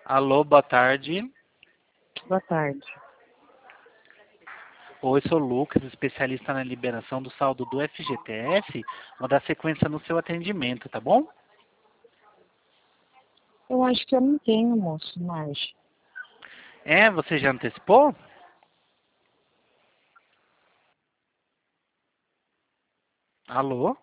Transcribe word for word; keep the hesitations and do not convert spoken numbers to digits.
Alô, boa tarde. Boa tarde. Oi, sou o Lucas, especialista na liberação do saldo do F G T S. Vou dar sequência no seu atendimento, tá bom? Eu acho que eu não tenho, moço, mais. É, você já antecipou? Alô?